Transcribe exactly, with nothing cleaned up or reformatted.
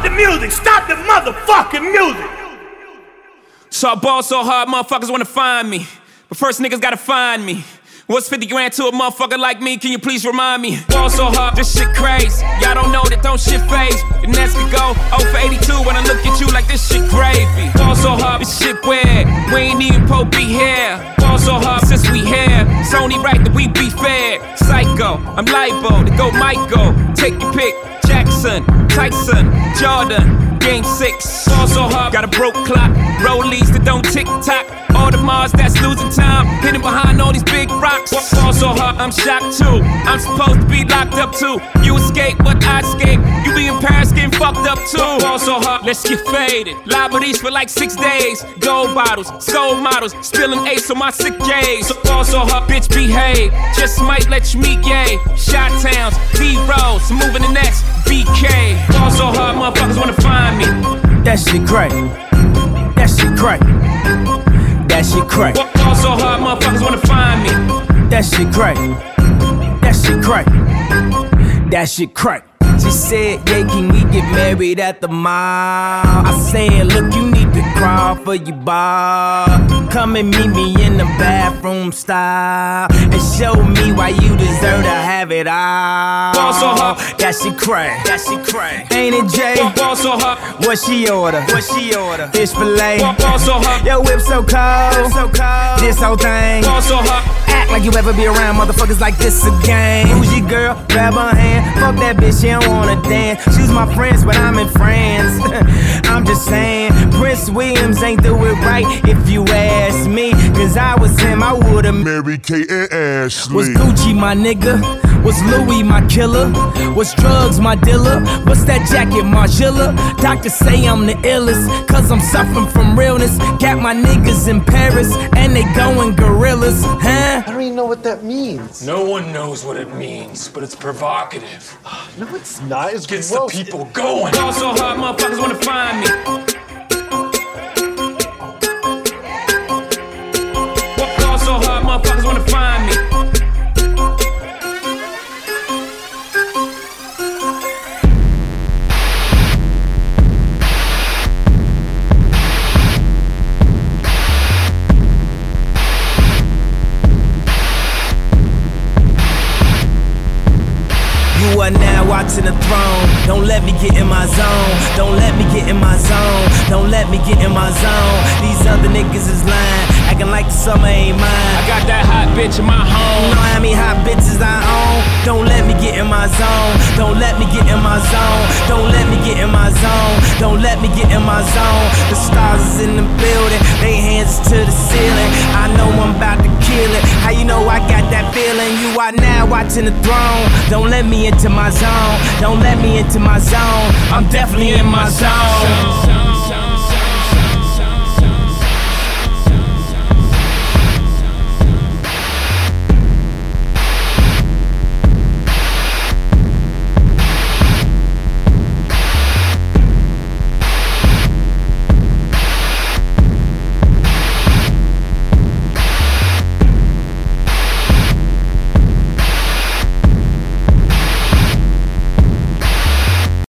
the music, stop the motherfucking music. So I ball so hard, motherfuckers wanna find me. But first niggas gotta find me. What's fifty grand to a motherfucker like me? Can you please remind me? Ball so hard, this shit crazy. Y'all don't know that don't shit phase. The Nets could go oh for eighty-two when I look at you like this shit gravy. Ball so hard, this shit weird. We ain't even po be here. Ball so hard since we here. It's only right that we be fair. Psycho, I'm libo to go Michael. Take your pick. Jackson, Tyson, Jordan. Game six, ball so hard, got a broke clock. Rollies that don't tick tock. All the Mars that's losing time, hidden behind all these big rocks. Ball so hard, I'm shocked too. I'm supposed to be locked up too. You escape, but I escape. You be in Paris getting fucked up too. Ball so hard, let's get faded. Liberties for like six days. Gold bottles, soul models, spilling ace on my sick days. So ball so hard, bitch behave. Just might let you meet gay. Shot towns, B-rolls, moving the next B K. Ball so hard, motherfuckers wanna find me. That shit crack. That shit crack. That shit crack. Ball so hard, motherfuckers wanna find me. That shit crack. That shit crack. That shit crack. She said, yeah, can we get married at the mall? I said, look, you need to crawl for your bar. Come and meet me in the bathroom style and show me why you deserve to have it all. Ball so hard. That shit crack. That shit crack. Ain't it, Jay? Ball so hard. What she order? What she order? Fish fillet. Ball so hard. Yo, whip so cold. So cold. This whole thing. Ball so hard. Act like you ever be around motherfuckers like this again. Who's your girl? Grab her hand. Fuck that bitch, she don't wanna dance. She's my friends, but I'm in France. I'm just saying, Prince Williams ain't do it right if you ask me. Cause I was him, I would've married Kate and Ashley. Was Gucci my nigga? Was Louis my killer? Was drugs my dealer? What's that jacket, Margiela? Doctors say I'm the illest, cause I'm suffering from realness. Got my niggas in Paris, and they going gorillas, huh? I don't even know what that means. No one knows what it means, but it's provocative. No, it's not. It's Gets gross. the people going. Ball so hard, motherfuckers wanna find me. Ball so hard, motherfuckers wanna find me. You are now watching the throne. Don't let me get in my zone. Don't let me get in my zone. Don't let me get in my zone. These other niggas is lying, acting like the summer ain't mine. I got that hot bitch in my home. You know how many hot bitches I own? Don't let me get in my zone. Don't let me get in my zone. Don't let me get in my zone. Don't let me get in my zone. The stars is in the building, they hands to the ceiling. I know I'm about to kill it. How you know I got that feeling? You are now watching the throne. Don't let me into my zone. Don't let me into my zone. I'm definitely in my zone.